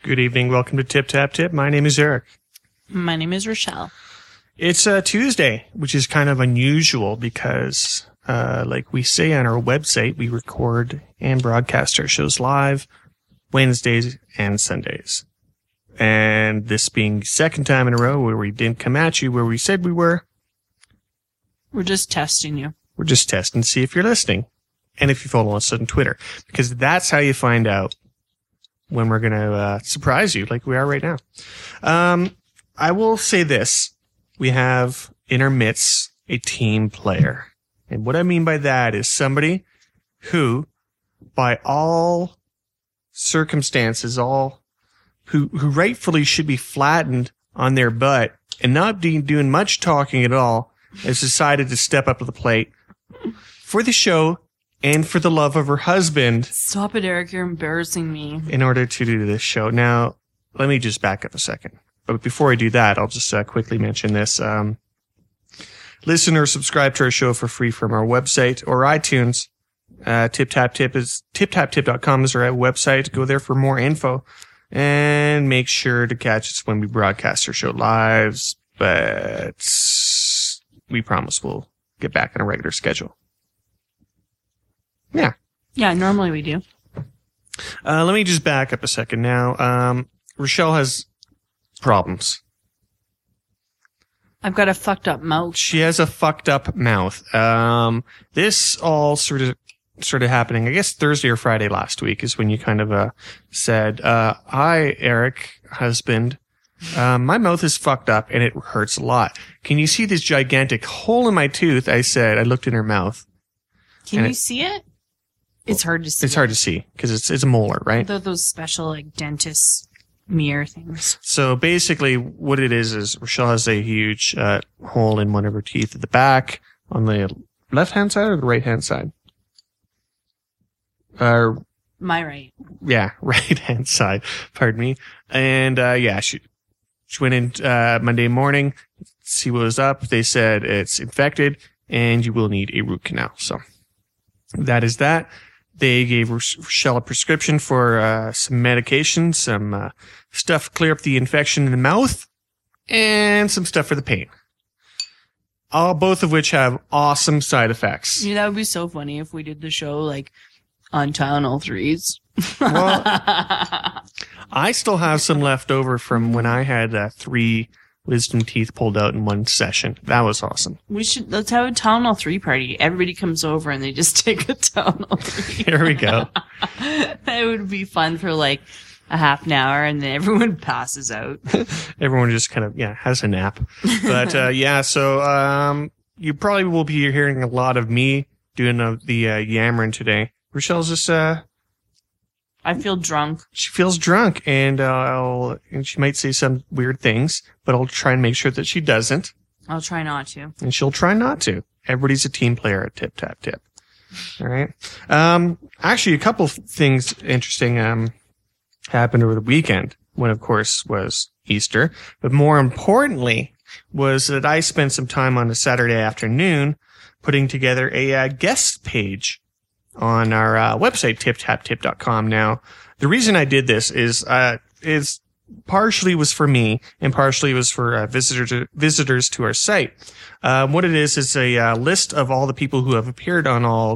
Good evening. Welcome to Tip Tap Tip. My name is Eric. My name is Rochelle. It's Tuesday, which is kind of unusual because, like we say on our website, we record and broadcast our shows live Wednesdays and Sundays. And this being the second time in a row where we didn't come at you where we said we were. We're just testing you. We're just testing to see if you're listening and if you follow us on Twitter, because that's how you find out when we're going to surprise you like we are right now. I will say this. We have in our midst a team player. And what I mean by that is somebody who, by all circumstances, who rightfully should be flattened on their butt and not doing much talking at all, has decided to step up to the plate for the show and for the love of her husband. Stop it, Eric. You're embarrassing me. In order to do this show. Now, let me just back up a second. But before I do that, I'll just quickly mention this. Listen or subscribe to our show for free from our website or iTunes. TipTapTip.com is our website. Go there for more info. And make sure to catch us when we broadcast our show live. But we promise we'll get back on a regular schedule. Yeah. Yeah, normally we do. Let me just back up a second now. Rochelle has problems. I've got a fucked up mouth. She has a fucked up mouth. This all sort of happening, I guess Thursday or Friday last week is when you kind of said, hi, Eric, husband. My mouth is fucked up and it hurts a lot. Can you see this gigantic hole in my tooth? I said. I looked in her mouth. Can you see it? It's hard to see. It's hard to see because it's a molar, right? Those special like dentist mirror things. So basically what it is Rochelle has a huge hole in one of her teeth at the back on the left-hand side or the right-hand side? My right. Yeah, right-hand side. Pardon me. And she went in Monday morning, see what was up. They said it's infected and you will need a root canal. So that is that. They gave Rochelle a prescription for some medication, some stuff to clear up the infection in the mouth, and some stuff for the pain. Both of which have awesome side effects. Yeah, that would be so funny if we did the show like on Tylenol 3s. Well, I still have some left over from when I had 3 wisdom teeth pulled out in one session. That was awesome. Let's have a Tylenol 3 party. Everybody comes over and they just take a Tylenol 3. Here we go. That would be fun for like a half an hour and then everyone passes out. Everyone just kind of, has a nap. But, so, you probably will be hearing a lot of me doing the yammering today. Rochelle's just, I feel drunk. She feels drunk, and she might say some weird things, but I'll try and make sure that she doesn't. I'll try not to. And she'll try not to. Everybody's a team player at Tip Tap Tip. All right. Actually, a couple of things interesting happened over the weekend. One, of course, was Easter, but more importantly was that I spent some time on a Saturday afternoon putting together a guest page on our website, tiptaptip.com. Now, the reason I did this is partially was for me and partially was for visitors to our site. What it is a list of all the people who have appeared on all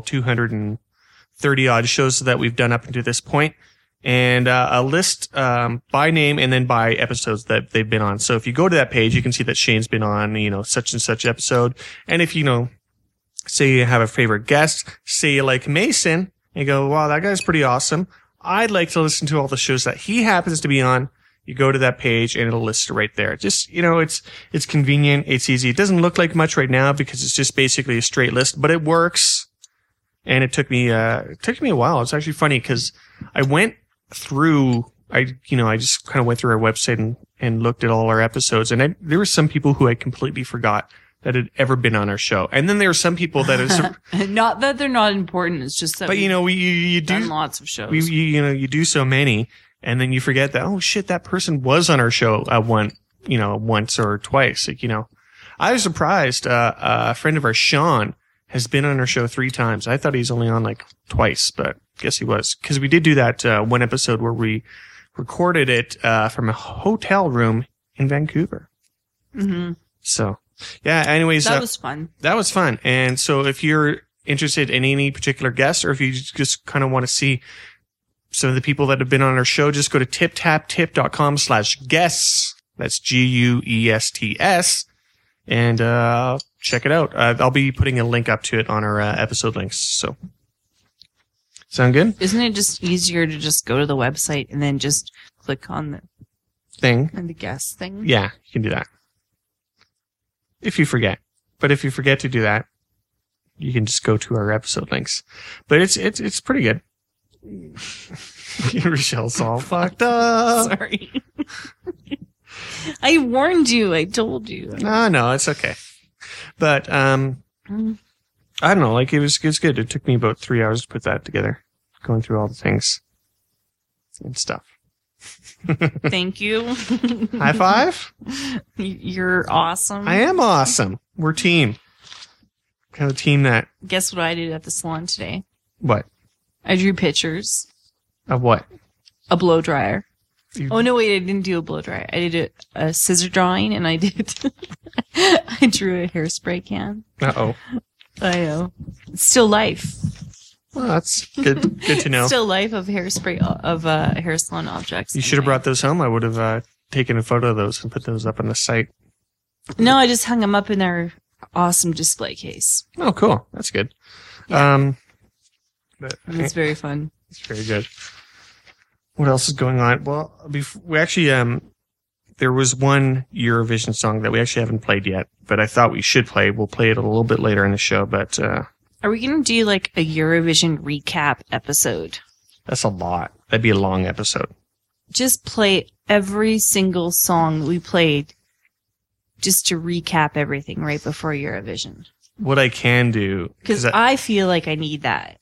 230 odd shows that we've done up until this point, and a list by name and then by episodes that they've been on. So if you go to that page, you can see that Shane's been on, such and such episode, and if say you have a favorite guest, say you like Mason, and you go, wow, that guy's pretty awesome. I'd like to listen to all the shows that he happens to be on. You go to that page and it'll list it right there. Just, it's convenient. It's easy. It doesn't look like much right now because it's just basically a straight list, but it works. And it took me a while. It's actually funny because I went through, I just kind of went through our website and looked at all our episodes, and there were some people who I completely forgot that had ever been on our show. And then there are some people that is not that they're not important. It's just that, but you do done lots of shows. You do so many, and then you forget that, oh shit, that person was on our show once or twice. I was surprised. A friend of ours, Sean, has been on our show 3 times. I thought he's only on like twice, but I guess he was, because we did do that one episode where we recorded it from a hotel room in Vancouver. Mm-hmm. So, yeah, anyways. That was fun. That was fun. And so if you're interested in any particular guest, or if you just kind of want to see some of the people that have been on our show, just go to tiptaptip.com/guests. That's GUESTS. And check it out. I'll be putting a link up to it on our episode links. So, sound good? Isn't it just easier to just go to the website and then just click on the Thing. and the guest thing? Yeah, you can do that. If you forget. But if you forget to do that, you can just go to our episode links. But it's pretty good. Rochelle's all fucked up. Sorry. I warned you. I told you. No, it's okay. But I don't know. Like it was good. It took me about 3 hours to put that together, going through all the things and stuff. Thank you. High five. You're awesome. I am awesome. We're a team. Kind of a team that. Guess what I did at the salon today? What? I drew pictures. Of what? A blow dryer. You- Oh no, wait! I didn't do a blow dryer. I did a scissor drawing, and I did. I drew a hairspray can. Uh-oh. I know. It's still life. Well, that's good. Good to know. Still life of hairspray of hair salon objects. You should have brought those home. I would have taken a photo of those and put those up on the site. No, I just hung them up in our awesome display case. Oh, cool. That's good. Yeah. But It was very fun. it's very good. What else is going on? Well, we actually there was one Eurovision song that we actually haven't played yet, but I thought we should play. We'll play it a little bit later in the show, but Are we going to do like a Eurovision recap episode? that's a lot. That'd be a long episode. Just play every single song we played just to recap everything right before Eurovision. What I can do, Because I feel like I need that.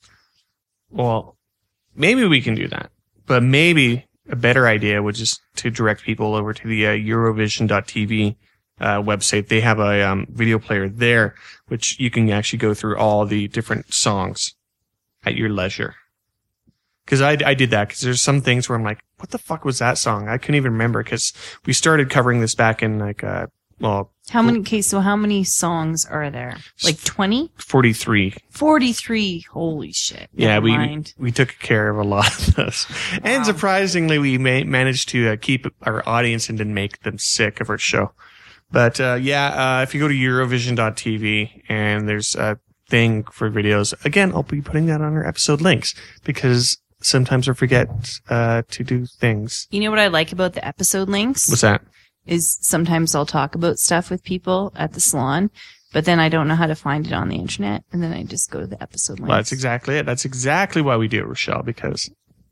well, maybe we can do that, but maybe a better idea would just to direct people over to the Eurovision.tv website. They have a video player there, which you can actually go through all the different songs at your leisure. Because I did that, because there's some things where I'm like, what the fuck was that song? I couldn't even remember, because we started covering this back in like, How many songs are there? Like 20? 43. 43. Holy shit. Yeah, Never mind. we took care of a lot of those. And Wow. surprisingly, we managed to keep our audience and didn't make them sick of our show. But if you go to Eurovision.tv and there's a thing for videos, again, I'll be putting that on our episode links, because sometimes I forget to do things. You know what I like about the episode links? What's that? Is sometimes I'll talk about stuff with people at the salon, but then I don't know how to find it on the internet, and then I just go to the episode links. Well, that's exactly it. That's exactly why we do it, Rochelle, because,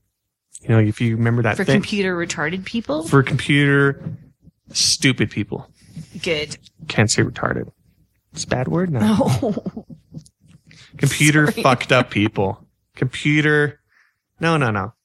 if you remember that For thing. computer retarded people? For computer stupid people. Good. Can't say retarded. It's a bad word now. Oh. Computer Sorry. fucked up people. Computer. No. No,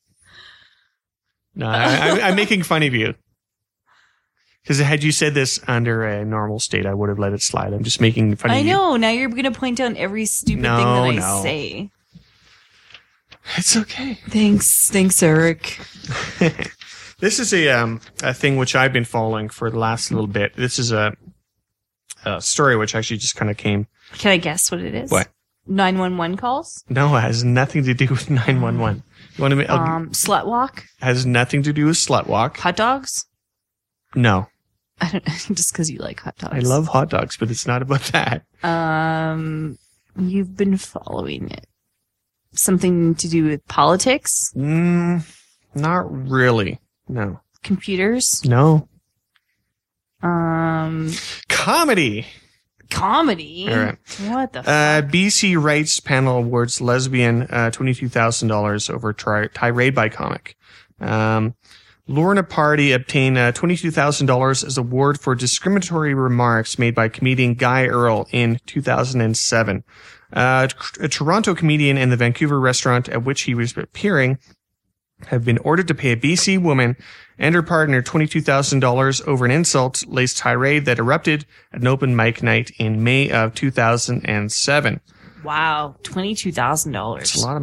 I'm making fun of you. Because had you said this under a normal state, I would have let it slide. I'm just making fun of you. I know. Now you're going to point out every stupid thing that I say. It's okay. Thanks, Eric. This is a thing which I've been following for the last little bit. This is a story which actually just kind of came. Can I guess what it is? What? 911 calls? No, it has nothing to do with 911. You want to? Slut walk? Has nothing to do with slut walk. Hot dogs? No. I don't just because you like hot dogs. I love hot dogs, but it's not about that. You've been following it. Something to do with politics? Not really. No. Computers? No. Comedy? All right. What the fuck? BC Rights Panel awards lesbian $22,000 over tirade by comic. Lorna Party obtained $22,000 as award for discriminatory remarks made by comedian Guy Earl in 2007. A Toronto comedian and the Vancouver restaurant at which he was appearing have been ordered to pay a BC woman and her partner $22,000 over an insult-laced tirade that erupted at an open mic night in May of 2007. Wow. $22,000. It's a lot of money.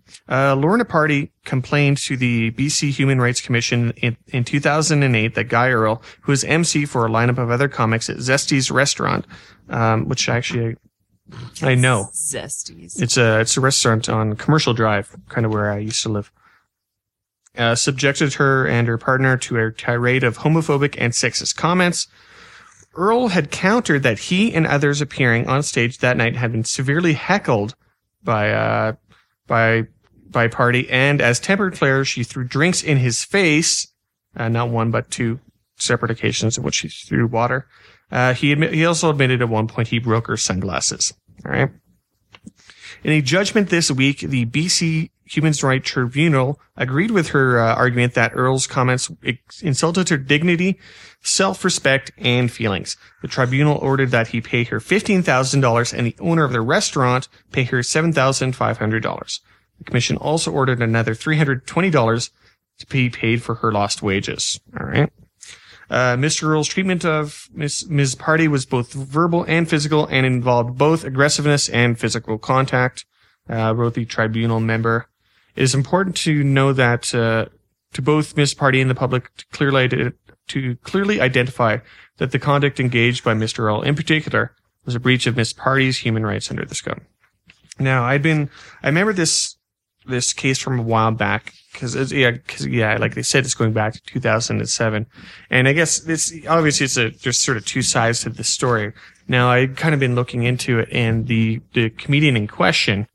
Lorna Party complained to the BC Human Rights Commission in 2008 that Guy Earle, who was MC for a lineup of other comics at Zesty's restaurant, which actually I know. Zesty's. It's a restaurant on Commercial Drive, kind of where I used to live. Subjected her and her partner to a tirade of homophobic and sexist comments. Earle had countered that he and others appearing on stage that night had been severely heckled by Party, and as temper flared, she threw drinks in his face, not one but two separate occasions in which she threw water. He also admitted at one point he broke her sunglasses. All right. In a judgment this week, the BC Human Rights Tribunal agreed with her argument that Earle's comments insulted her dignity, self-respect, and feelings. The tribunal ordered that he pay her $15,000 and the owner of the restaurant pay her $7,500. The commission also ordered another $320 to be paid for her lost wages. All right. Mr. Earle's treatment of Ms. Party was both verbal and physical and involved both aggressiveness and physical contact, wrote the tribunal member. It is important to know that to both Ms. Party and the public to clearly identify that the conduct engaged by Mr. Earle in particular was a breach of Ms. Party's human rights under this code. Now, I remember this case from a while back because like they said, it's going back to 2007, and I guess obviously there's sort of two sides to the story. Now, I've kind of been looking into it, and the comedian in question,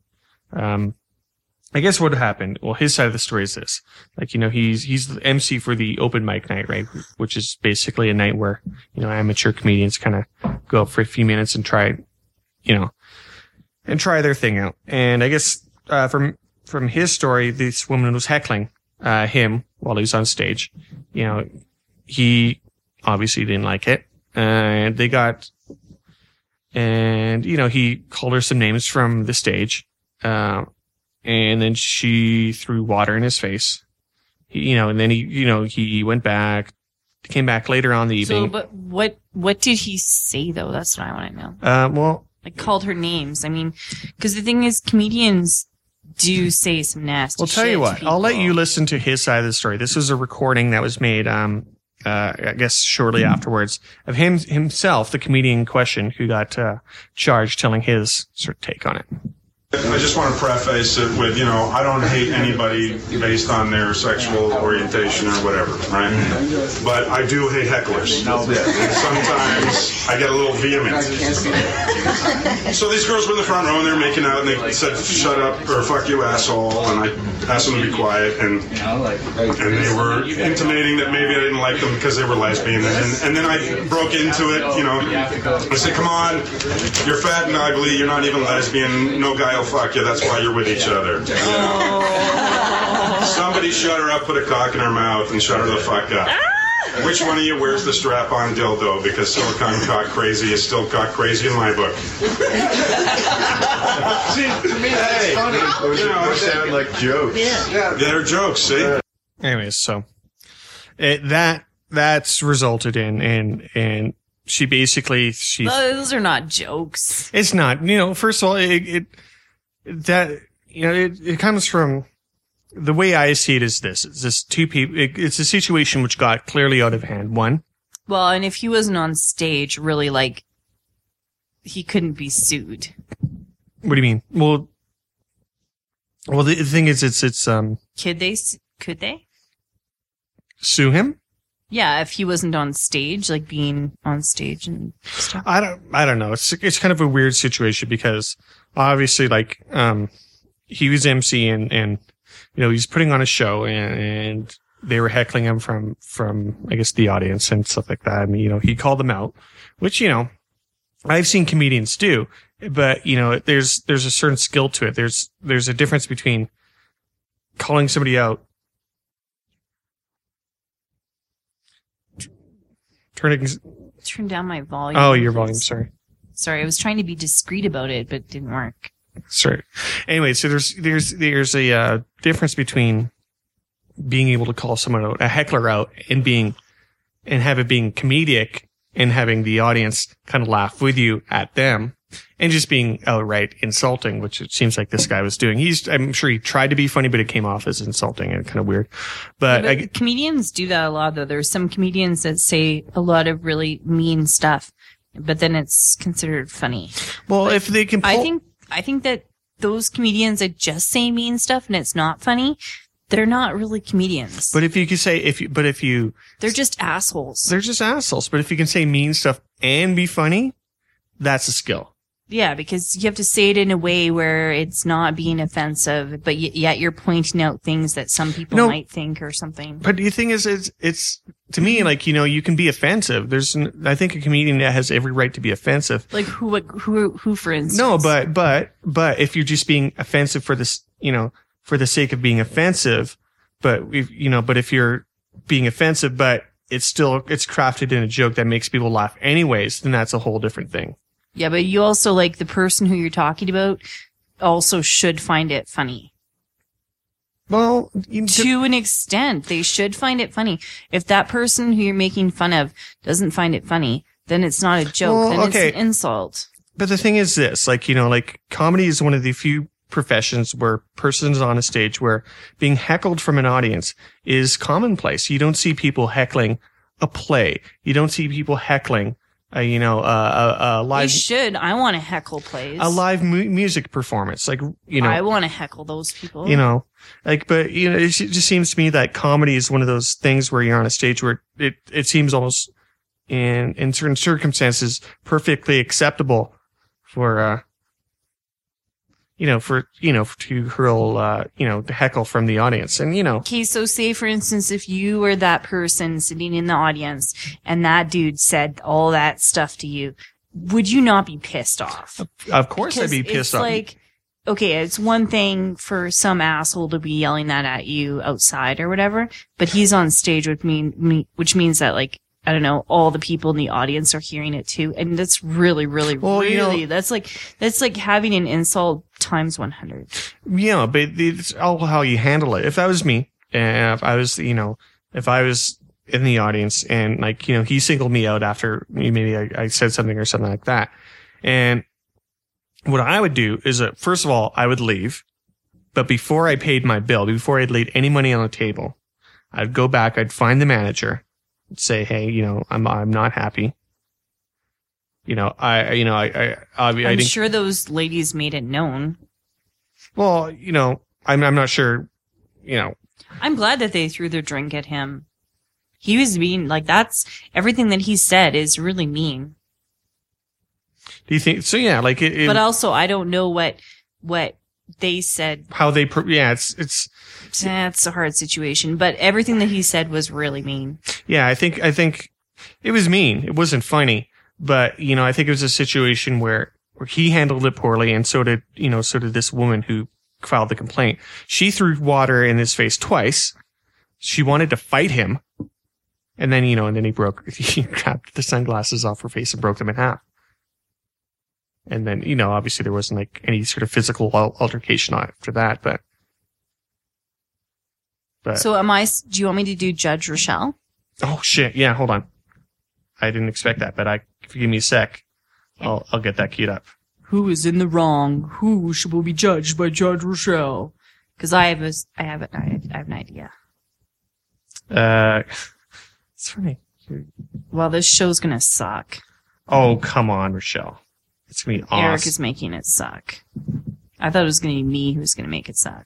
I guess what happened, well, his side of the story is this. Like, he's the MC for the open mic night, right? Which is basically a night where, amateur comedians kind of go up for a few minutes and try their thing out. And I guess, from his story, this woman was heckling, him while he was on stage. He obviously didn't like it. And he called her some names from the stage. And then she threw water in his face. And then he went back, came back later on the evening. So, but what did he say though? That's what I want to know. Like called her names. I mean, because the thing is, comedians do say some nasty shit. Well, tell you what, I'll let you listen to his side of the story. This was a recording that was made, I guess shortly afterwards, of himself, the comedian in question, who got charged, telling his sort of take on it. I just want to preface it with, I don't hate anybody based on their sexual orientation or whatever, right? But I do hate hecklers. And sometimes I get a little vehement. So these girls were in the front row and they were making out and they said, shut up or fuck you, asshole. And I asked them to be quiet. And they were intimating that maybe I didn't like them because they were lesbian. And then I broke into it, I said, come on, you're fat and ugly. You're not even lesbian. No guy will fuck you, that's why you're with each other. Somebody shut her up, put a cock in her mouth, and shut her the fuck up. Which one of you wears the strap-on dildo? Because silicone cock crazy is still cock crazy in my book. See, to me, that's funny. Those sound like jokes. Yeah, they're jokes, see? Anyways, so that's resulted in she basically those are not jokes. It's not. First of all, it comes from the way I see it is this. It's just two people. It's a situation which got clearly out of hand. One. Well, and if he wasn't on stage, really, he couldn't be sued. What do you mean? Well, the thing is, it's Could they sue him? Yeah, if he wasn't on stage, being on stage and stuff. I don't know. It's kind of a weird situation because obviously, he was MC and he's putting on a show and they were heckling him from I guess the audience and stuff like that. I mean, he called them out, which I've seen comedians do, but there's a certain skill to it. There's a difference between calling somebody out. Turn down my volume. Oh, your volume. Sorry. Sorry, I was trying to be discreet about it, but it didn't work. Sorry. Anyway, so there's a difference between being able to call someone out, a heckler out, and have it being comedic and having the audience kind of laugh with you at them, And just being outright insulting, which it seems like this guy was doing. I'm sure he tried to be funny, but it came off as insulting and kind of weird. But comedians do that a lot, though. There's some comedians that say a lot of really mean stuff, but then it's considered funny. Well, if they can, I think that those comedians that just say mean stuff and it's not funny, they're not really comedians. But if you could say, they're just assholes. They're just assholes. But if you can say mean stuff and be funny, that's a skill. Yeah, because you have to say it in a way where it's not being offensive, but yet you're pointing out things that some people might think or something. But the thing is, it's to me, like, you can be offensive. I think a comedian that has every right to be offensive. Like who for instance? No, but if you're just being offensive for this, for the sake of being offensive, but if you're being offensive, but it's crafted in a joke that makes people laugh anyways, then that's a whole different thing. Yeah, but you also, like, the person who you're talking about also should find it funny. Well, to an extent, they should find it funny. If that person who you're making fun of doesn't find it funny, then it's not a joke. Then it's an insult. But the thing is this, like comedy is one of the few professions where persons on a stage where being heckled from an audience is commonplace. You don't see people heckling a play. You don't see people heckling a live. You should. I want to heckle plays. A live music performance, I want to heckle those people. But it just seems to me that comedy is one of those things where you're on a stage where it seems almost in certain circumstances perfectly acceptable for to hurl, to heckle from the audience. And, Okay, so say, for instance, if you were that person sitting in the audience and that dude said all that stuff to you, would you not be pissed off? Of course I'd be pissed off. Like, okay, it's one thing for some asshole to be yelling that at you outside or whatever, but he's on stage with me, which means that, like, I don't know, all the people in the audience are hearing it too. And that's really, really, that's like having an insult times 100. Yeah, but it's all how you handle it. If that was me, and if I was in the audience and he singled me out after maybe I said something or something like that. And what I would do is first of all, I would leave, but before I paid my bill, before I'd laid any money on the table, I'd go back, I'd find the manager, say, hey, I'm not happy. I'm sure those ladies made it known. Well, I'm not sure, I'm glad that they threw their drink at him. He was being that's everything that he said is really mean. Do you think so? Yeah, but also I don't know what they said. How they, it's a hard situation, but everything that he said was really mean. Yeah, I think it was mean. It wasn't funny, but I think it was a situation where he handled it poorly, and so did this woman who filed the complaint. She threw water in his face twice. She wanted to fight him, and then and then he grabbed the sunglasses off her face and broke them in half. And then, obviously there wasn't any sort of physical altercation after that, but. So do you want me to do Judge Rochelle? Oh shit. Yeah. Hold on. I didn't expect that, but if you give me a sec, I'll get that queued up. Who is in the wrong? Who will be judged by Judge Rochelle? Cause I have an idea. It's funny. Well, this show's gonna suck. Oh, come on, Rochelle. It's going to be awesome. Eric is making it suck. I thought it was going to be me who was going to make it suck.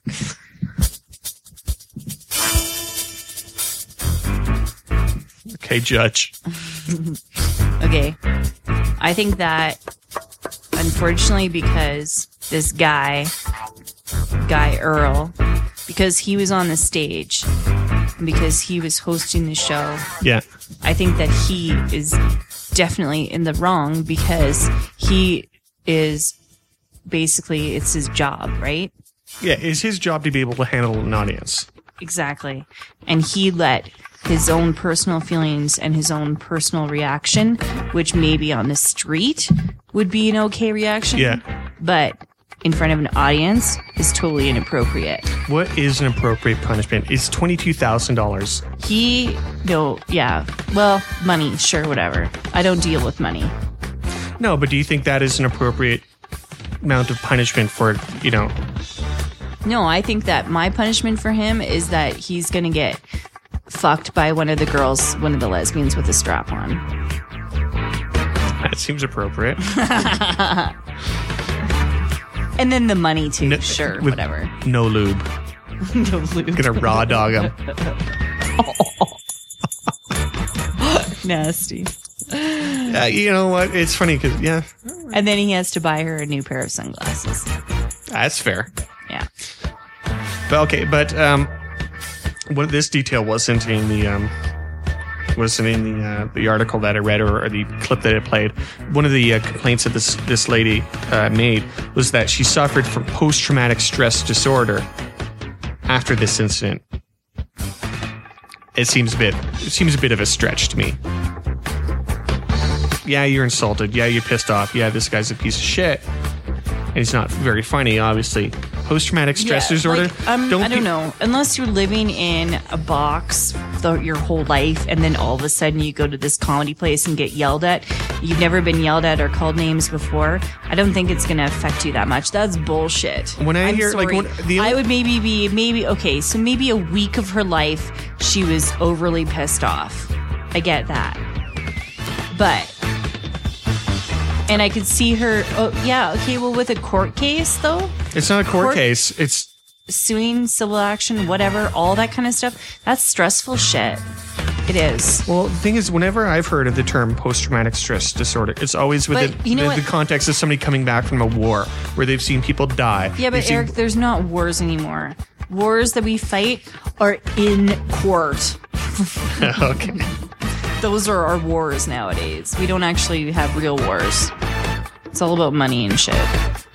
Okay, Judge. Okay. I think that, unfortunately, because this guy Earl, because he was on the stage, and because he was hosting the show. Yeah. I think that he is definitely in the wrong because he is basically, it's his job, right? Yeah, it's his job to be able to handle an audience. Exactly. And he let his own personal feelings and his own personal reaction, which maybe on the street would be an okay reaction. Yeah. But in front of an audience is totally inappropriate. What is an appropriate punishment? It's $22,000. Well, money, sure, whatever. I don't deal with money. No, but do you think that is an appropriate amount of punishment for, you know? No, I think that my punishment for him is that he's going to get fucked by one of the girls, one of the lesbians with a strap on. That seems appropriate. And then the money too. No, sure, with whatever. No lube. No lube. Gonna raw dog him. Nasty. You know what? It's funny because, yeah, And then he has to buy her a new pair of sunglasses. that's fair. Yeah. But okay, but what this detail wasn't in the article that I read or the clip that I played. One of the complaints that this lady made was that she suffered from post-traumatic stress disorder after this incident. It seems a bit of a stretch to me. Yeah, you're insulted. Yeah, you're pissed off. Yeah, this guy's a piece of shit. And he's not very funny, obviously. Post-traumatic stress disorder. Like, I don't know. Unless you're living in a box your whole life, and then all of a sudden you go to this comedy place and get yelled at. You've never been yelled at or called names before. I don't think it's going to affect you that much. That's bullshit. When I hear sorry. I would maybe okay. So maybe a week of her life she was overly pissed off. I get that, but. And I could see her. Oh, yeah. Okay. Well, with a court case, though, it's not a court case. It's suing, civil action, whatever, all that kind of stuff. That's stressful shit. It is. Well, the thing is, whenever I've heard of the term post-traumatic stress disorder, it's always with the context of somebody coming back from a war where they've seen people die. Yeah, but Eric, there's not wars anymore. Wars that we fight are in court. Okay. Those are our wars nowadays. We don't actually have real wars. It's all about money and shit.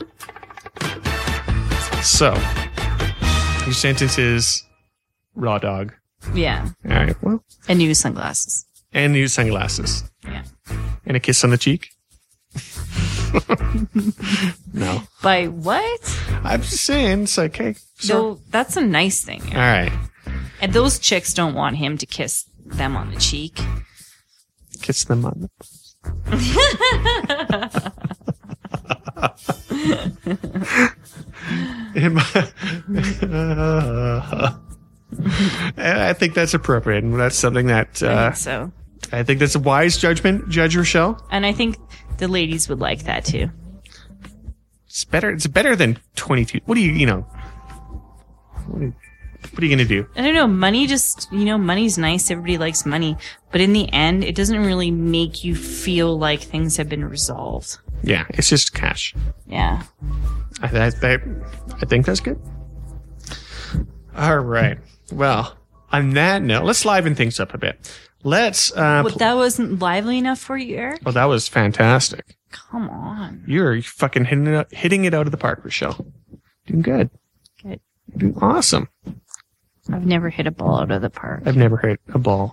So, your sentence is raw dog. Yeah. All right. Well, and new sunglasses. And new sunglasses. Yeah. And a kiss on the cheek. No. By what? I'm just saying. It's like, hey. So that's a nice thing. All right. And those chicks don't want him to kiss them on the cheek. Kiss them on the... I think that's appropriate, and that's something that I think so. I think that's a wise judgment, Judge Rochelle. And I think the ladies would like that too. It's better than 22. What are you going to do? I don't know. Money money's nice. Everybody likes money. But in the end, it doesn't really make you feel like things have been resolved. Yeah, it's just cash. Yeah. I think that's good. All right. Well, on that note, let's liven things up a bit. Let's... But that wasn't lively enough for you, Eric? Well, that was fantastic. Come on. You're fucking hitting it out of the park, Rochelle. Doing good. Good. Doing awesome. I've never hit a ball out of the park. I've never hit a ball.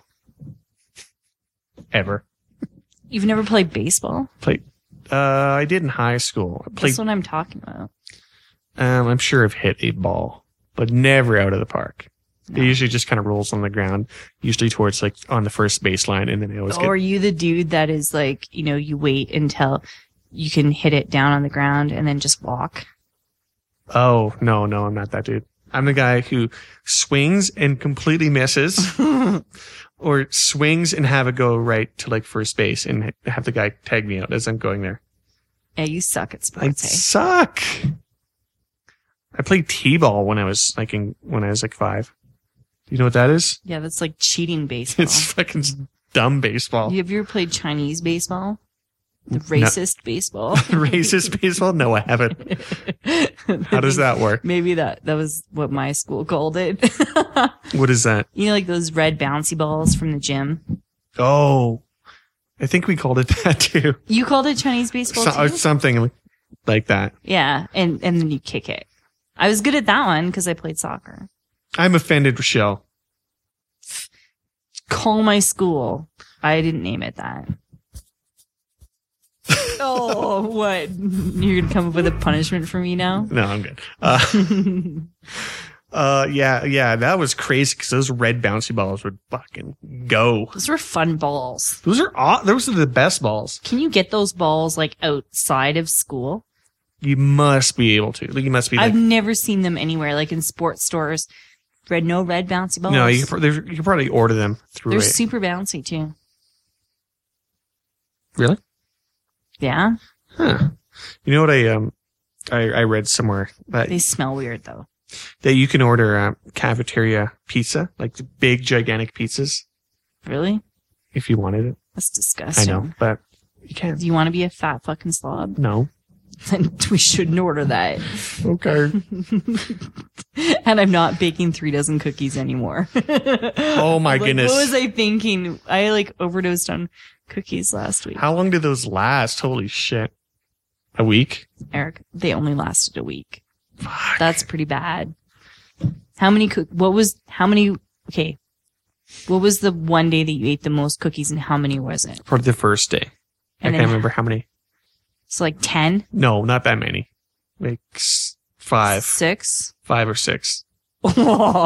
Ever. You've never played baseball? I did in high school. That's what I'm talking about. I'm sure I've hit a ball, but never out of the park. No. It usually just kind of rolls on the ground, usually towards like on the first baseline, and then they always Or are you the dude that is like, you wait until you can hit it down on the ground and then just walk? Oh, no, I'm not that dude. I'm the guy who swings and completely misses, or swings and have it go right to like first base and have the guy tag me out as I'm going there. Yeah, you suck at I sports. suck. I played t-ball when I was like 5. Do you know what that is? Yeah, that's like cheating baseball. It's fucking dumb baseball. Have you ever played Chinese baseball? The racist baseball? Racist baseball? No, I haven't. How does that work? Maybe that was what my school called it. What is that? Like those red bouncy balls from the gym? Oh, I think we called it that too. You called it Chinese baseball too? Something like that. Yeah, and then you kick it. I was good at that one because I played soccer. I'm offended, Rochelle. Call my school. I didn't name it that. Oh, what? You're going to come up with a punishment for me now? No, I'm good. Yeah, that was crazy because those red bouncy balls would fucking go. Those were fun balls. Those are the best balls. Can you get those balls like outside of school? You must be able to. Like, you must be. I've never seen them anywhere, like in sports stores. Red bouncy balls. No, you can probably order them through. They're super bouncy too. Really? Yeah. Huh. You know what I read somewhere that They smell weird though. that you can order cafeteria pizza, like the big gigantic pizzas, Really? if you wanted it. That's I disgusting. know, but you can't. Do you want to be a fat fucking slob? No. Then we shouldn't order that. Okay. And I'm not baking 3 dozen cookies anymore. Oh my goodness. What was I thinking? I like overdosed on cookies last week. How long did those last? Holy shit. A week? Eric, they only lasted a week. Fuck. That's pretty bad. How many what was the one day that you ate the most cookies and how many was it? For the first day. I And can't then- remember how many. So like 10? No, not that many. Like 5. 6? 5 or 6. It's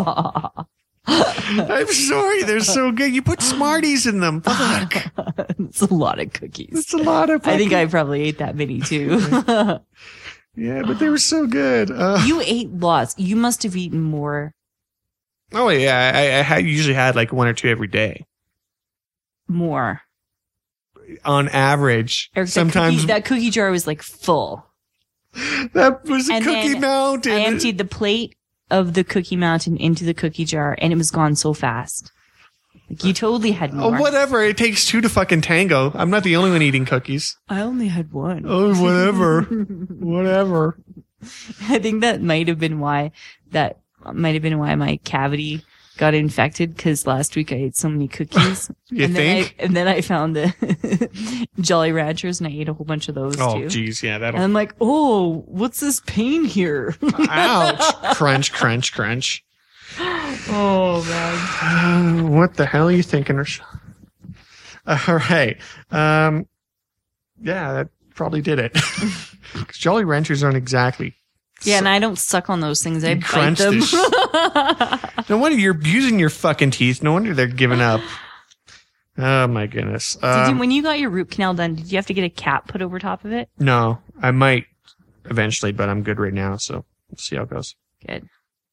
I'm sorry. They're so good. You put Smarties in them. Fuck. a lot of cookies. It's a lot of I think fucking- I probably ate that many too. Yeah, but they were so good. You ate lots. You must have eaten more. Oh, yeah. I usually had like 1 or 2 every day. More. On average. Eric, Sometimes that cookie jar was like full. that was a And cookie then mountain. I emptied the plate of the cookie mountain into the cookie jar and it was gone so fast. Like you totally had Oh, more. whatever. It takes 2 to fucking tango. I'm not the only one eating cookies. I only had one. Oh, whatever. Whatever. I think that might have been why my cavity got infected because last week I ate so many cookies. You and think? Then I found the Jolly Ranchers and I ate a whole bunch of those Oh, too. geez. Yeah, And that'll. I'm like, oh, what's this pain here? Ouch. Crunch, crunch, crunch. Oh man. What the hell are you thinking, Rashawn? All right. Yeah, that probably did it. 'Cause Jolly Ranchers aren't exactly. Yeah, and I don't suck on those things. I You bite crunch them. this. No wonder you're using your fucking teeth. No wonder they're giving up. Oh my goodness. When you got your root canal done, did you have to get a cap put over top of it? No, I might eventually, but I'm good right now. So let's see how it goes. Good.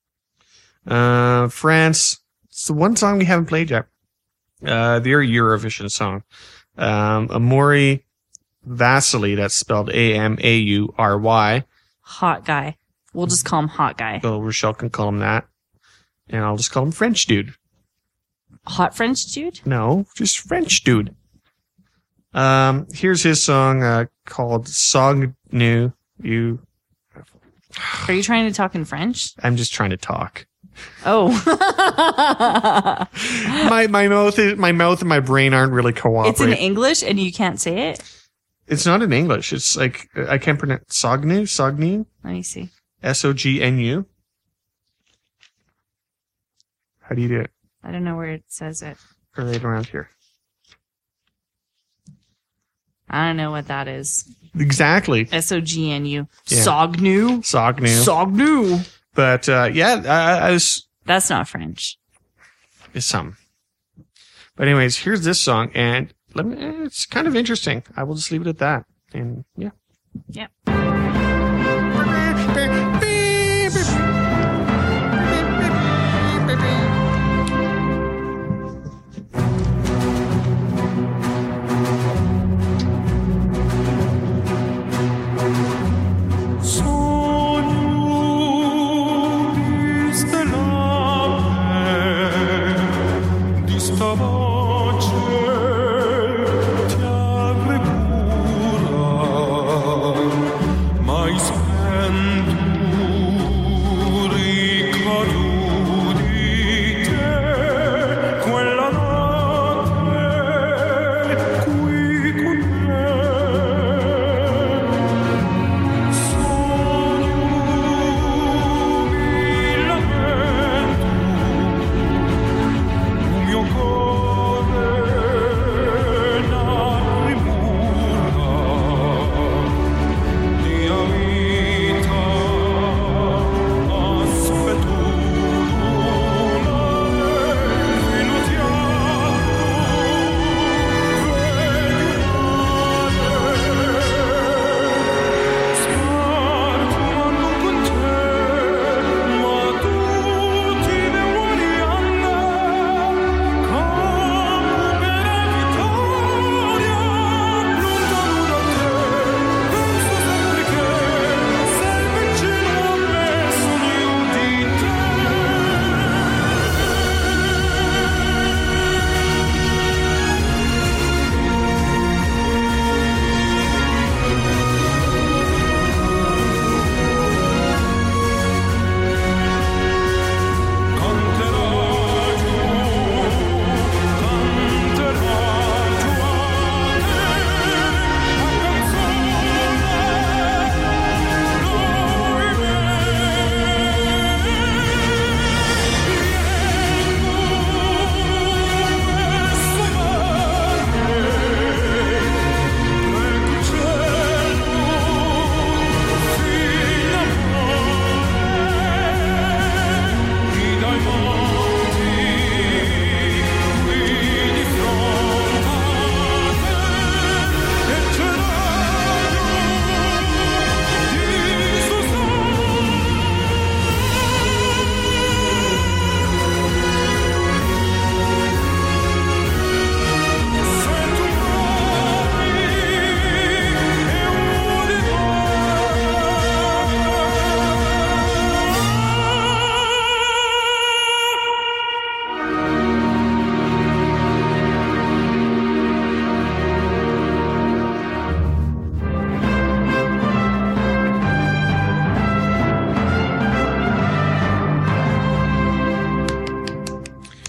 France. It's the one song we haven't played yet. Their Eurovision song. Amaury Vasily, that's spelled Amaury. Hot guy. We'll just call him Hot Guy. So Rochelle can call him that. And I'll just call him French dude. Hot French dude? No, just French dude. Here's his song, called Song Nu. Are you trying to talk in French? I'm just trying to talk. Oh. My mouth and my brain aren't really It's in cooperating. English and you can't say it? It's not in English. It's like, I can't pronounce Sognu, Let me see. Sognu. How do you do it? I don't know where it says it. Or right around here. I don't know what that is. Exactly. Sognu. Yeah. Sognu? Sognu. Sognu. But, yeah, I was, That's not French. it's some. But anyways, here's this song and it's kind of interesting. I will just leave it at that. And yeah. Yep.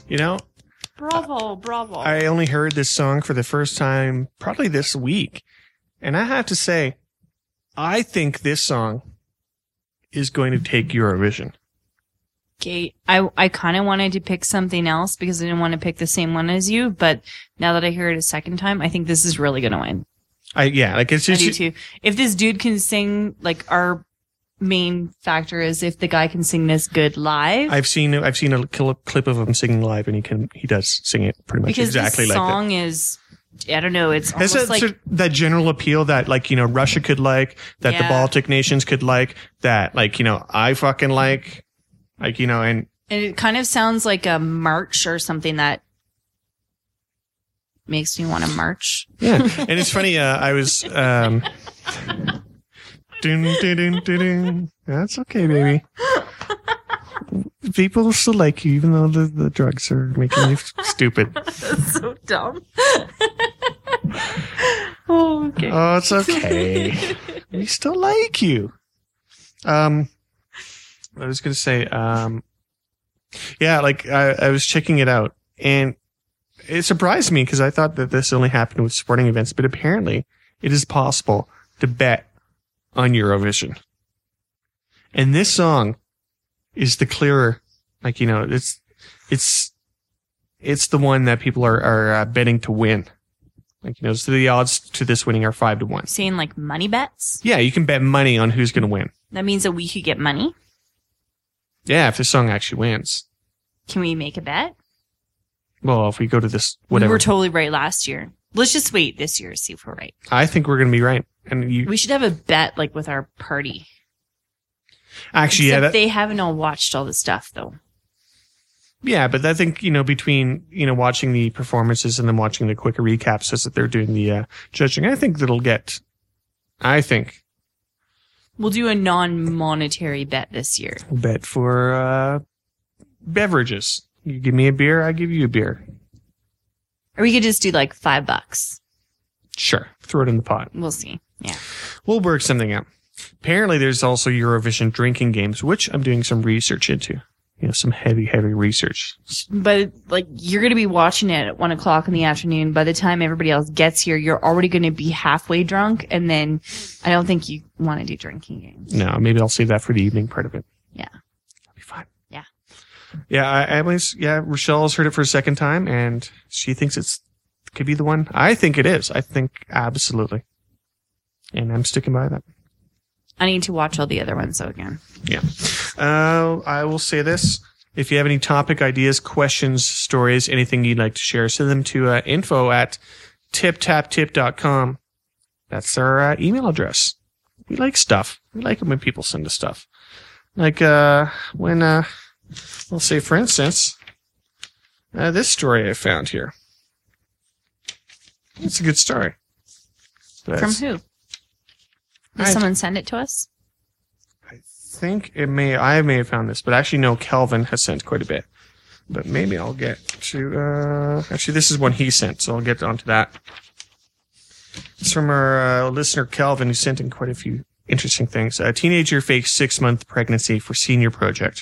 You know, Bravo. I only heard this song for the first time probably this week. And I have to say, I think this song is going to take Eurovision. Okay, I kind of wanted to pick something else because I didn't want to pick the same one as you, but now that I hear it a second time, I think this is really going to win. It's I just, do too. If this dude can sing, like, our main factor is if the guy can sing this good live. I've seen a clip of him singing live, and he does sing it pretty much because exactly this like that. song is, I don't know, it's Has almost like that general appeal that, like, you know, Russia could like, that the Yeah. Baltic nations could like, that, like, you know, I fucking like, you know, and it kind of sounds like a march or something that makes me want to march. yeah. And it's funny, I was, dun, dun, dun, dun, dun. That's okay, baby. People still like you, even though the drugs are making you stupid. That's so dumb. Oh, okay. Oh, it's okay. We still like you. I was going to say, yeah, like I was checking it out, and it surprised me because I thought that this only happened with sporting events, but apparently it is possible to bet on Eurovision. And this song is the clearer, like, you know, it's the one that people are betting to win. Like, you know, so the odds to this winning are 5-1. Saying like money bets? Yeah, you can bet money on who's going to win. That means that we could get money? Yeah, if this song actually wins. Can we make a bet? Well, if we go to this, whatever. We were totally right last year. Let's just wait this year to see if we're right. I think we're going to be right. And We should have a bet like with our party. actually, Except yeah, they haven't all watched all the stuff though. yeah, but I think, you know, between, you know, watching the performances and then watching the quicker recaps as that they're doing the judging, I think We'll do a non-monetary bet this year. we'll bet for beverages. You give me a beer, I give you a beer. Or we could just do like $5. Sure, throw it in the pot. We'll see. Yeah. We'll work something out. Apparently, there's also Eurovision drinking games, which I'm doing some research into. You know, some heavy research. But like you're going to be watching it at 1:00 in the afternoon. By the time everybody else gets here, you're already going to be halfway drunk. And then I don't think you want to do drinking games. No, maybe I'll save that for the evening part of it. Yeah. That'll be fine. Yeah. Yeah, Rochelle's heard it for a second time, and she thinks it could be the one. I think it is. I think absolutely. And I'm sticking by that. I need to watch all the other ones though again. Yeah. I will say this. If you have any topic ideas, questions, stories, anything you'd like to share, send them to info@tiptaptip.com. That's our email address. We like stuff. We like it when people send us stuff. Like when, we'll say, for instance, this story I found here. It's a good story. From who? Did someone send it to us? I think I may have found this, but actually no, Kelvin has sent quite a bit. But maybe I'll get to, actually this is one he sent, so I'll get onto that. It's from our listener Kelvin, who sent in quite a few interesting things. A teenager fakes 6-month pregnancy for senior project.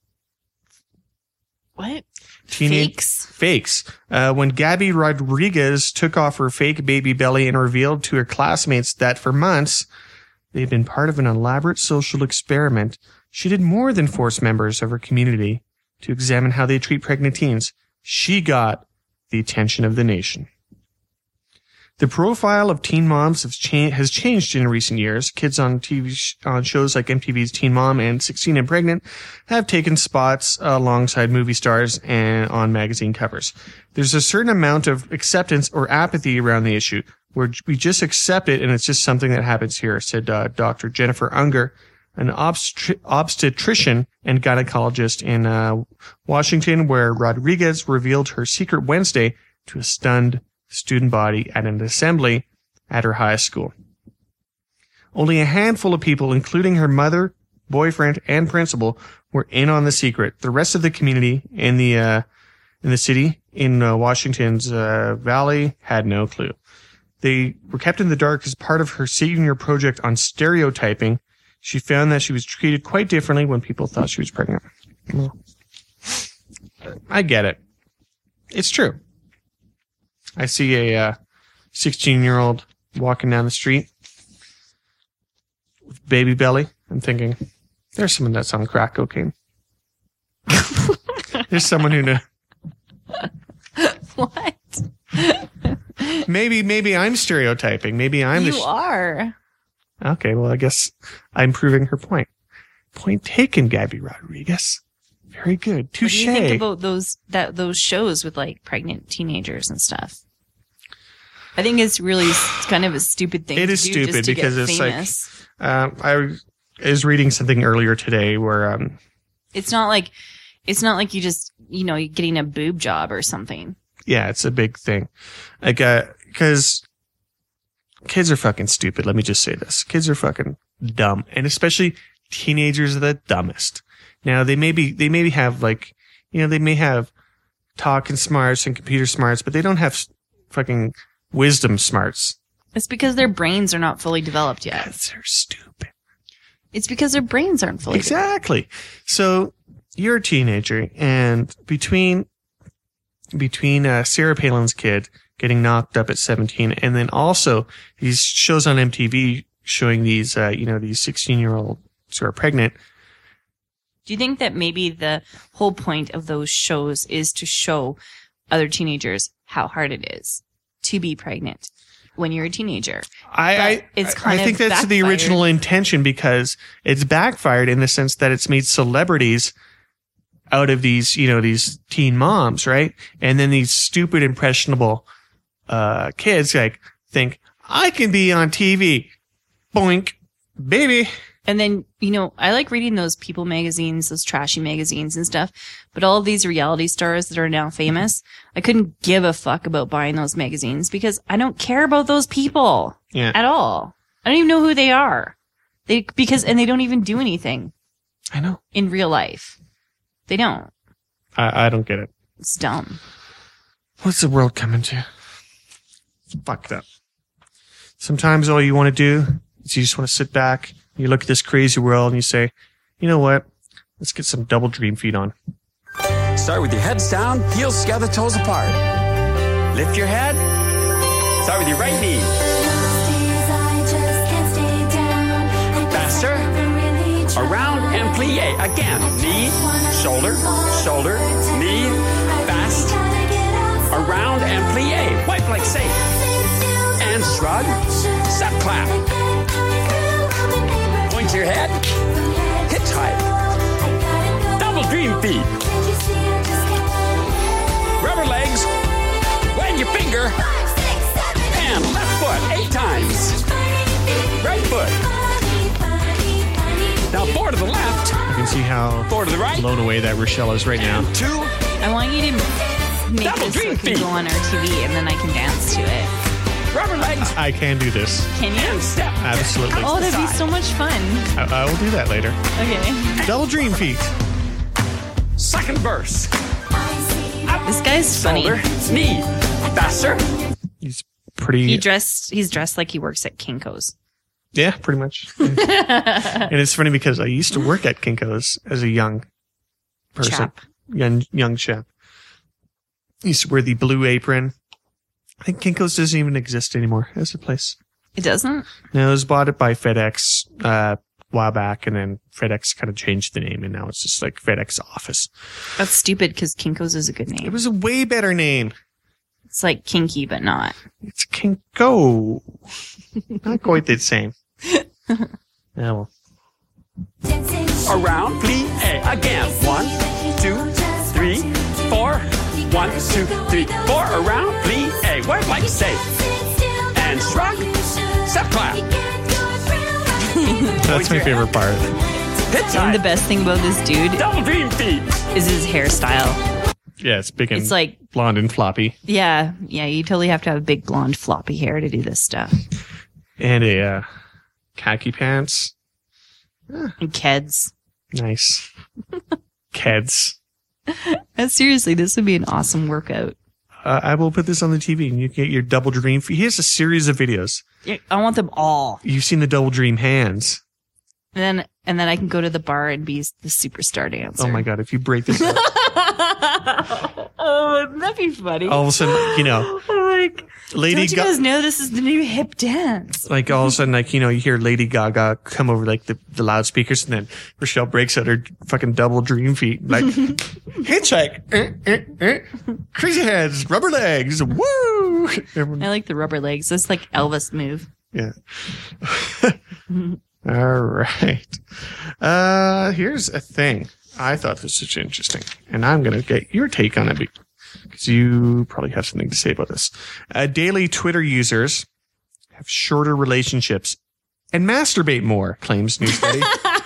What? Fakes. When Gabby Rodriguez took off her fake baby belly and revealed to her classmates that for months they'd been part of an elaborate social experiment, she did more than force members of her community to examine how they treat pregnant teens. She got the attention of the nation. The profile of teen moms has changed in recent years. Kids on on shows like MTV's Teen Mom and 16 and Pregnant have taken spots alongside movie stars and on magazine covers. There's a certain amount of acceptance or apathy around the issue where we just accept it and it's just something that happens here, said Dr. Jennifer Unger, an obstetrician and gynecologist in Washington, where Rodriguez revealed her secret Wednesday to a stunned student body at an assembly at her high school. Only a handful of people, including her mother, boyfriend, and principal, were in on the secret. The rest of the community in the city in Washington's Valley had no clue. They were kept in the dark as part of her senior project on stereotyping. She found that she was treated quite differently when people thought she was pregnant. Well, I get it. It's true. I see a 16-year-old walking down the street with baby belly. I'm thinking, there's someone that's on crack cocaine. There's someone who knows. What? Maybe I'm stereotyping. Maybe I'm You are. Okay, well, I guess I'm proving her point. Point taken, Gabby Rodriguez. Very good. Touche. What do you think about those shows with like pregnant teenagers and stuff? I think it's really kind of a stupid thing. It to is do stupid just to because get it's famous. like I was reading something earlier today where It's not like you just you're getting a boob job or something. yeah, it's a big thing. Like because kids are fucking stupid. Let me just say this: kids are fucking dumb, and especially teenagers are the dumbest. Now they maybe have like they may have talking smarts and computer smarts, but they don't have fucking wisdom smarts. It's because their brains are not fully developed yet. Because they're stupid. It's because their brains aren't fully Exactly. So you're a teenager, and between Sarah Palin's kid getting knocked up at 17, and then also these shows on MTV showing these these 16-year-olds who are pregnant. Do you think that maybe the whole point of those shows is to show other teenagers how hard it is to be pregnant when you're a teenager? I think that's the original intention, because it's backfired in the sense that it's made celebrities out of these, these teen moms, right? And then these stupid, impressionable kids think, I can be on TV. Boink. Baby. And then, I like reading those People magazines, those trashy magazines and stuff. But all of these reality stars that are now famous, I couldn't give a fuck about buying those magazines because I don't care about those people at all. I don't even know who they are. And they don't even do anything. I know. In real life. They don't. I don't get it. It's dumb. What's the world coming to? It's fucked up. Sometimes all you want to do is you just want to sit back. You look at this crazy world and you say, you know what? Let's get some double dream feet on. Start with your heads down, heels together, toes apart. Lift your head. Start with your right knee. Faster. Around and plie. Again. Knee, shoulder, shoulder, knee, fast. Around and plie. Wipe like safe. And shrug. Step clap. Point your head. Hitchhike. Double dream feet. Rubber legs. Wag your finger. And left foot 8 times. Right foot. Now 4 to the left. You can see how 4 to the right. blown away that Rochelle is right now. 2. I want you to make Double this so dream it can feet. go on our TV and then I can dance to it. Rubber legs. I can do this. Can you? And step. Absolutely. Oh, that'd be so much fun. I will do that later. Okay. Double dream feet. Second verse. Up. This guy's funny. Shoulder. Knee. Faster. He's pretty. He's dressed like he works at Kinko's. Yeah, pretty much. And it's funny because I used to work at Kinko's as a young person. Chap. Young chap. I used to wear the blue apron. I think Kinko's doesn't even exist anymore as a place. It doesn't? No, it was bought by FedEx a while back, and then FedEx kind of changed the name, and now it's just like FedEx Office. That's stupid because Kinko's is a good It name. was a way better name. It's like kinky, but not. It's Kinko. Not quite the same. Yeah, well. Around. Plie. Again. 1, 2, 3, 4. 1, 2, 3, 4. Around. Plie. Wipe like safe. And shrug. Step clap. That's my favorite part. Hitchhike. And the best thing about this dude Double dream feet. is his hairstyle. Yeah, it's big and It's like, blonde and floppy. yeah, you totally have to have big blonde floppy hair to do this stuff. And a khaki pants. And Keds. Nice. Keds. Seriously, this would be an awesome workout. I will put this on the TV and you can get your double dream. He has a series of videos. I want them all. You've seen the double dream hands. And then I can go to the bar and be the superstar dancer. Oh my God. If you break this up. Oh, that'd be funny. All of a sudden, you know, like, Lady don't you guys know this is the new hip dance? like all of a sudden, like, you know, you hear Lady Gaga come over like the loudspeakers, and then Rochelle breaks out her fucking double dream feet, like hitchhike, crazy heads, rubber legs, woo! Everyone, I like the rubber legs. That's like Elvis move. yeah. All right. Here's a thing. I thought this was interesting, and I'm going to get your take on it because you probably have something to say about this. Daily Twitter users have shorter relationships and masturbate more, claims new study.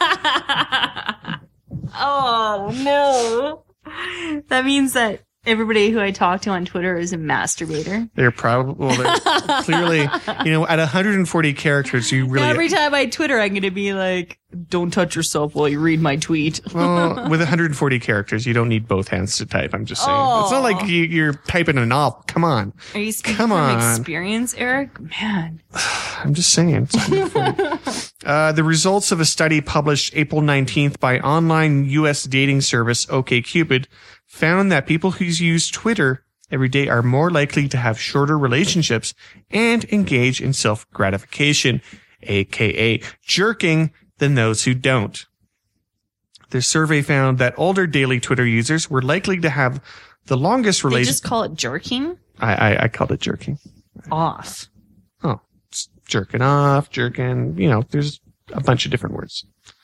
Oh, no. That means that everybody who I talk to on Twitter is a masturbator. They're clearly, you know, at 140 characters, you really... Every time I Twitter, I'm going to be like, don't touch yourself while you read my tweet. Well, with 140 characters, you don't need both hands to type. I'm just saying. It's not like you're typing a novel. Come on. Are you speaking Come from on. experience, Eric? Man. I'm just saying. It's 140. The results of a study published April 19th by online U.S. dating service OkCupid found that people who use Twitter every day are more likely to have shorter relationships and engage in self-gratification, aka jerking, than those who don't. The survey found that older daily Twitter users were likely to have the longest They relationship. just call it jerking? I called it jerking. Off. Oh, it's jerking off, jerking, you know, there's a bunch of different words.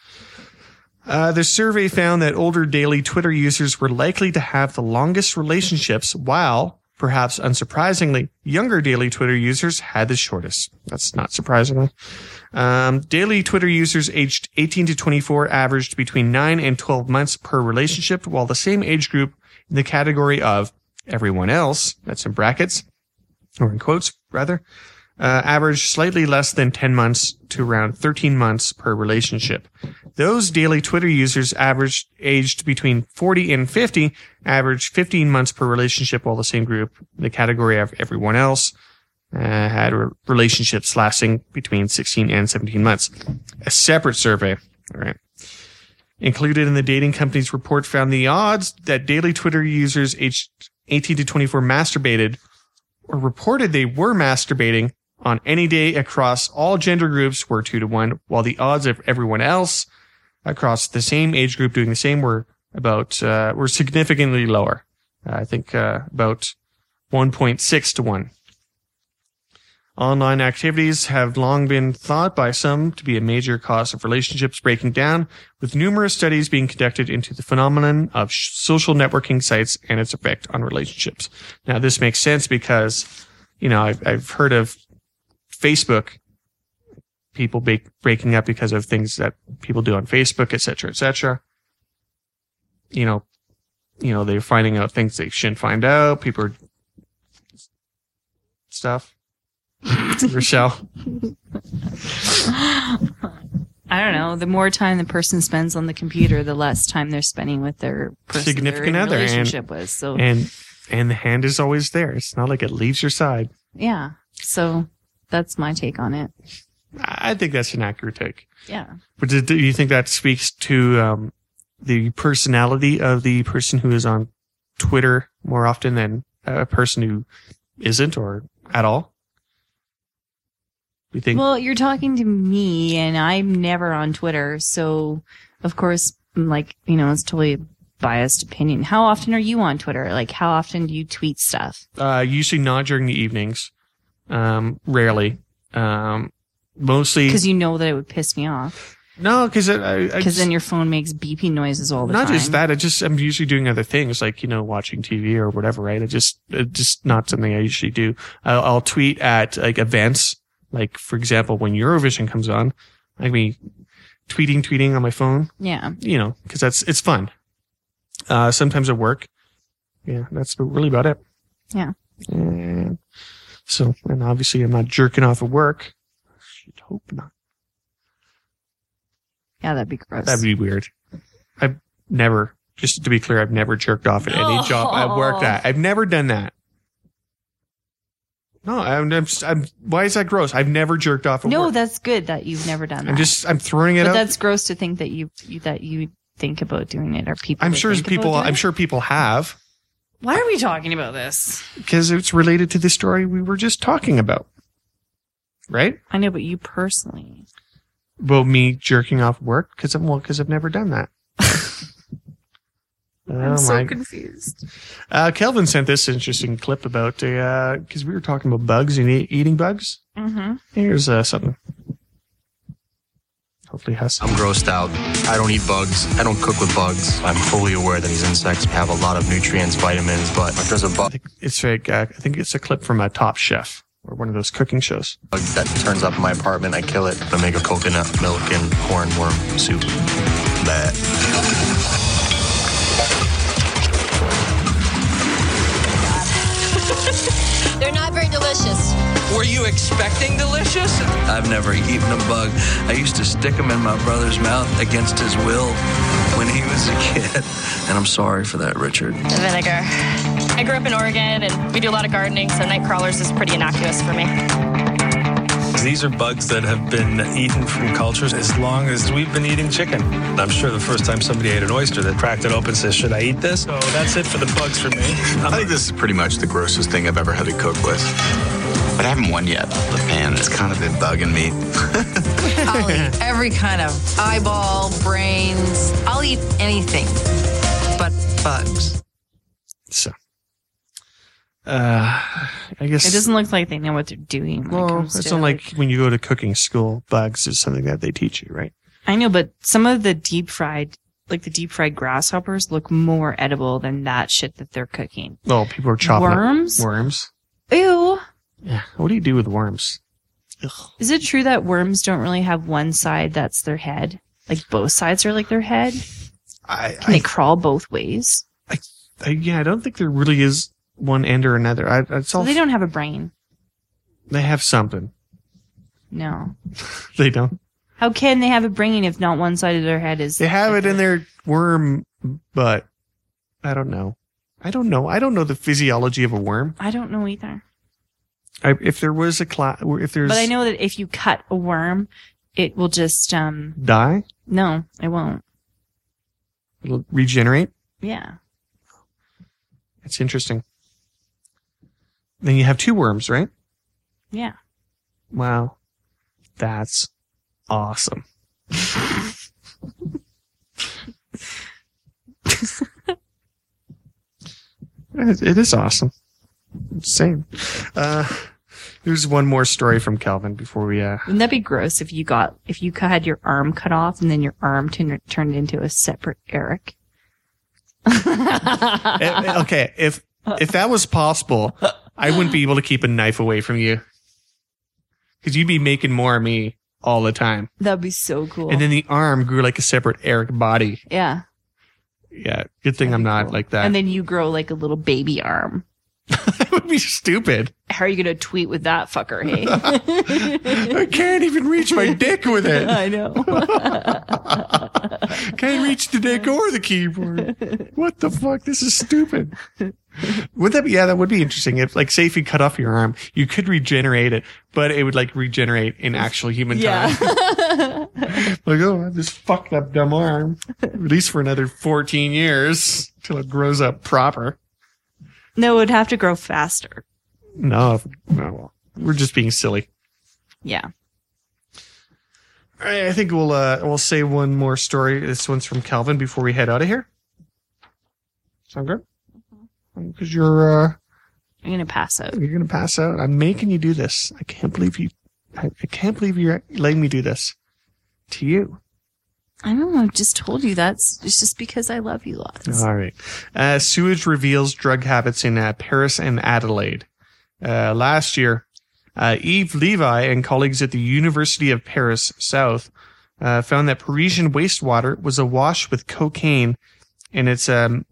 The survey found that older daily Twitter users were likely to have the longest relationships, while, perhaps unsurprisingly, younger daily Twitter users had the shortest. That's not surprising. Daily Twitter users aged 18 to 24 averaged between 9 and 12 months per relationship, while the same age group in the category of everyone else, that's in brackets, or in quotes, rather, averaged slightly less than 10 months to around 13 months per relationship. Those daily Twitter users aged between 40 and 50 averaged 15 months per relationship, while the same group in the category of everyone else had relationships lasting between 16 and 17 months. A separate survey, all right, included in the dating company's report found the odds that daily Twitter users aged 18 to 24 masturbated or reported they were masturbating on any day across all gender groups were 2 to 1, while the odds of everyone else across the same age group doing the same were significantly lower. I think about 1.6 to 1. Online activities have long been thought by some to be a major cause of relationships breaking down, with numerous studies being conducted into the phenomenon of social networking sites and its effect on relationships. Now, this makes sense because, you know, I've heard of Facebook, people breaking up because of things that people do on Facebook, et cetera, et cetera. You know, they're finding out things they shouldn't find out. People are stuff. Rochelle. I don't know. The more time the person spends on the computer, the less time they're spending with their person Significant they're in a other, relationship with. So And the hand is always there. It's not like it leaves your side. yeah. So that's my take on it. I think that's an accurate take. Yeah. But do you think that speaks to the personality of the person who is on Twitter more often than a person who isn't, or at all? You think? Well, you're talking to me, and I'm never on Twitter, so of course, like, you know, it's totally a biased opinion. How often are you on Twitter? Like, how often do you tweet stuff? Usually not during the evenings. Rarely. Mostly Because you know that it would piss me off. no, because Because then your phone makes beeping noises all the time. not just that. I'm usually doing other things, like, you know, watching TV or whatever. Right? It's just not something I usually do. I'll tweet at like events. Like, for example, when Eurovision comes on, I'd be tweeting on my phone. Yeah. You know, because it's fun. Sometimes at work. Yeah, that's really about it. Yeah. And and obviously I'm not jerking off at work. I should hope not. Yeah, that'd be gross. That'd be weird. I've never, just to be clear, I've never jerked off at any job I've worked at. I've never done that. No, I'm why is that gross? I've never jerked off at No, work. that's good that you've never done that. I'm throwing it But out. that's gross to think that you think about doing it, or people. I'm that sure think about doing I'm it. sure people have. Why are we talking about this? Because it's related to the story we were just talking about. Right? I know, but you personally. Well, me jerking off work? Because I've never done that. I'm so confused. Kelvin sent this interesting clip about, because we were talking about bugs and eating bugs. Mm-hmm. Here's something. Hopefully has some. I'm grossed out. I don't eat bugs. I don't cook with bugs. I'm fully aware that these insects have a lot of nutrients, vitamins, but if there's a bug It's fake. I think it's a clip from a Top Chef or one of those cooking shows. that turns up in my apartment, I kill it. I make a coconut milk and cornworm soup. That. They're not very delicious. Were you expecting delicious? I've never eaten a bug. I used to stick them in my brother's mouth against his will when he was a kid. And I'm sorry for that, Richard. The vinegar. I grew up in Oregon, and we do a lot of gardening, so night crawlers is pretty innocuous for me. These are bugs that have been eaten from cultures as long as we've been eating chicken. I'm sure the first time somebody ate an oyster that cracked it open says, should I eat this? So that's it for the bugs for me. I think this is pretty much the grossest thing I've ever had to cook with. But I haven't won yet. The pan has kind of been bugging me. I'll eat every kind of eyeball, brains. I'll eat anything but bugs. So, I guess It doesn't look like they know what they're doing. When it Well, comes it's to, not like when you go to cooking school, bugs is something that they teach you, right? I know, but some of the deep fried grasshoppers look more edible than that shit that they're cooking. Oh, people are chopping up Worms? worms. Ew. Yeah. What do you do with worms? Ugh. Is it true that worms don't really have one side that's their head? Like both sides are like their head? Can they crawl both ways? I don't think there really is one end or another. So they don't have a brain. They have something. No. They don't. How can they have a brain if not one side of their head is... They have it in their worm, but I don't know. I don't know the physiology of a worm. I don't know either. If there was But I know that if you cut a worm, it will just, die? No, it won't. It'll regenerate? Yeah. It's interesting. Then you have two worms, right? Yeah. Wow. That's awesome. It is awesome. Same. There's one more story from Calvin before we, Wouldn't that be gross if you had your arm cut off and then your arm turned into a separate Eric? Okay, if that was possible, I wouldn't be able to keep a knife away from you. Because you'd be making more of me all the time. That'd be so cool. And then the arm grew like a separate Eric body. Yeah. Yeah, good thing I'm not like that. And then you grow like a little baby arm. That would be stupid. How are you going to tweet with that fucker, hey? I can't even reach my dick with it. I know. Can't reach the dick or the keyboard. What the fuck? This is stupid. Would that be, yeah, that would be interesting. If, like, say if you cut off your arm, you could regenerate it, but it would, like, regenerate in actual human time. Like, oh, I have this fucked up dumb arm. At least for another 14 years till it grows up proper. No, it would have to grow faster. No, well, we're just being silly. Yeah. All right, I think we'll say one more story. This one's from Calvin before we head out of here. Sound good? Because you're going to pass out. You're going to pass out. I'm making you do this. I can't believe you're letting me do this to you. I know. I just told you it's just because I love you lots. All right. Sewage reveals drug habits in Paris and Adelaide. Last year, Yves Levi and colleagues at the University of Paris South found that Parisian wastewater was awash with cocaine and its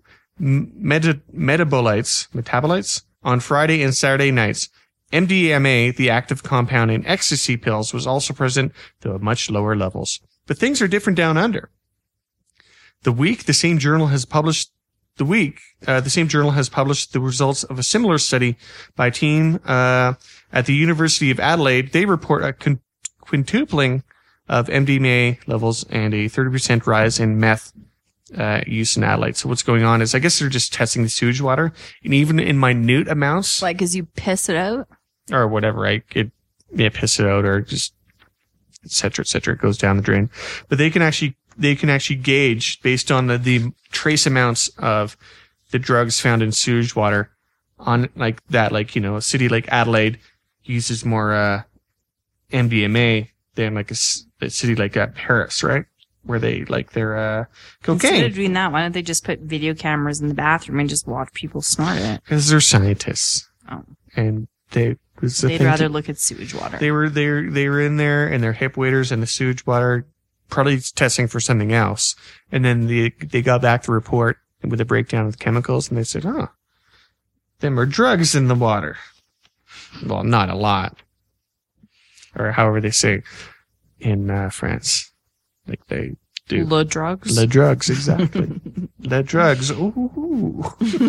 metabolites on Friday and Saturday nights. MDMA, the active compound in ecstasy pills, was also present, though at much lower levels. But things are different down under. The same journal has published the results of a similar study by a team at the University of Adelaide. They report a quintupling of MDMA levels and a 30% rise in meth use in Adelaide. So what's going on is I guess they're just testing the sewage water, and even in minute amounts, Like, cause you piss it out? or whatever, right? Piss it out, or just et cetera, it goes down the drain. But they can actually gauge based on the trace amounts of the drugs found in sewage water on like that, like, you know, a city like Adelaide uses more, MDMA than like a city like Paris, right? Where they like their, cocaine. Instead of doing that, why don't they just put video cameras in the bathroom and just watch people snort it? Because they're scientists. Oh. And they'd rather look at sewage water. They were in there and their hip waders and the sewage water, probably testing for something else. And then they got back the report with a breakdown of the chemicals, and they said, "Oh, them are drugs in the water." Well, not a lot, or however they say in France, like they do. Le drugs. Le drugs, exactly. Le drugs. Ooh.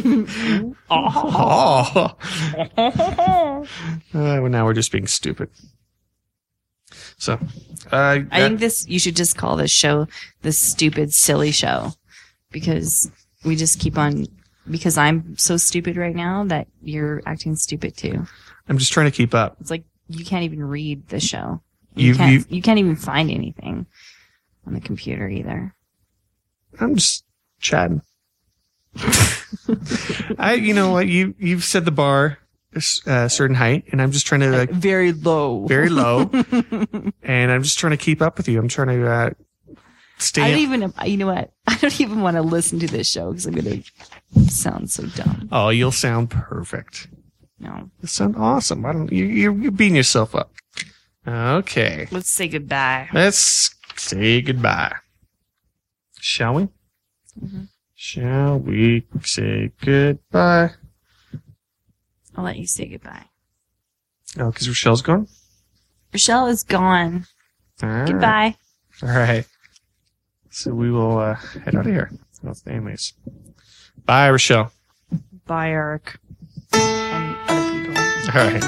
Oh. Well, now we're just being stupid. So, I think you should just call this show the Stupid Silly Show, because we just keep on, because I'm so stupid right now that you're acting stupid too. I'm just trying to keep up. It's like you can't even read the show. You can't even find anything on the computer either. I'm just chatting. You know what? You've set the bar a certain height, and I'm just trying to like very low, and I'm just trying to keep up with you. I'm trying to stay. You know what? I don't even want to listen to this show because I'm going to sound so dumb. Oh, you'll sound perfect. No, you sound awesome. Why don't you're beating yourself up? Okay, let's say goodbye. Let's say goodbye. Shall we? Mm-hmm. Shall we say goodbye? I'll let you say goodbye. Oh, because Rochelle's gone? Rochelle is gone. All goodbye. All right. So we will head out of here. Well, anyways. Bye, Rochelle. Bye, Eric. And other people. All right.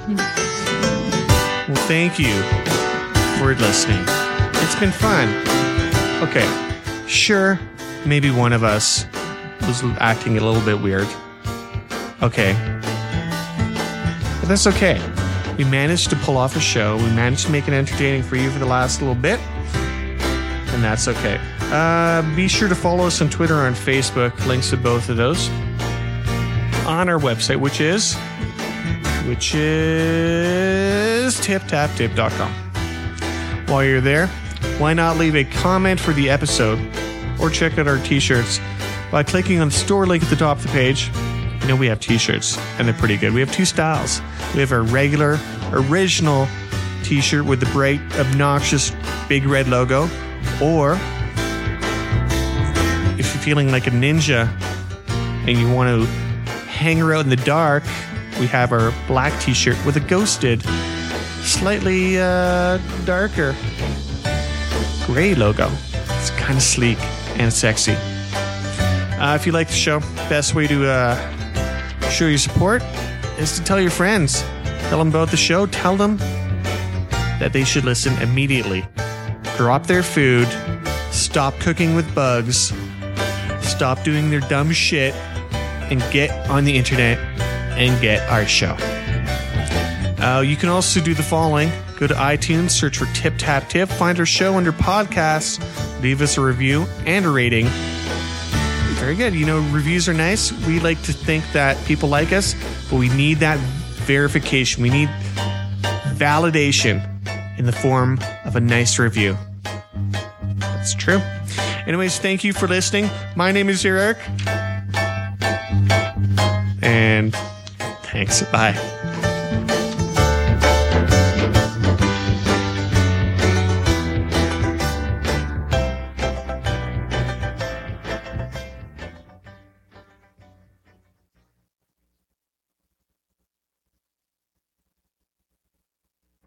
Well, thank you for listening. It's been fun. Okay. Sure, maybe one of us was acting a little bit weird. Okay. But that's okay. We managed to pull off a show. We managed to make it entertaining for you for the last little bit. And that's okay. Be sure to follow us on Twitter or on Facebook. Links to both of those on our website, which is tiptaptip.com. While you're there, why not leave a comment for the episode or check out our t-shirts by clicking on the store link at the top of the page. You know, we have t-shirts and they're pretty good. We have two styles. We have our regular, original t-shirt with the bright, obnoxious, big red logo. Or if you're feeling like a ninja and you want to hang around in the dark, we have our black t-shirt with a ghosted, slightly darker gray logo. It's kind of sleek and sexy. If you like the show, best way to show your support is to tell your friends. Tell them about the show. Tell them that they should listen immediately. Drop their food. Stop cooking with bugs. Stop doing their dumb shit. And get on the internet and get our show. You can also do the following. Go to iTunes, search for Tip Tap Tip, find our show under podcasts, leave us a review and a rating. Very good. You know, reviews are nice. We like to think that people like us, but we need that verification. We need validation in the form of a nice review. That's true. Anyways, thank you for listening. My name is Eric. And thanks. Bye.